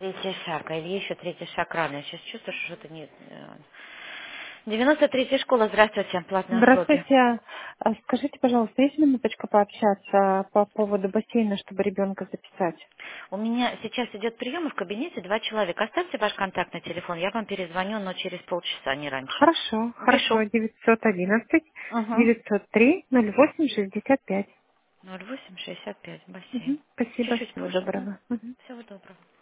Третий шаг, а или еще третий шаг рано. Я сейчас чувствую, что что-то не... 93-я школа, здравствуйте, платные услуги. Здравствуйте. Скажите, пожалуйста, есть минуточка пообщаться по поводу бассейна, чтобы ребенка записать? У меня сейчас идет прием, и в кабинете 2 человека. Оставьте ваш контактный телефон, я вам перезвоню, но через полчаса, не раньше. Хорошо, хорошо. Пишу. 911 Угу. 903 08 65. 0865, бассейн. Мгм. Спасибо, Чуть-чуть всего позже. доброго. Мгм. Всего доброго.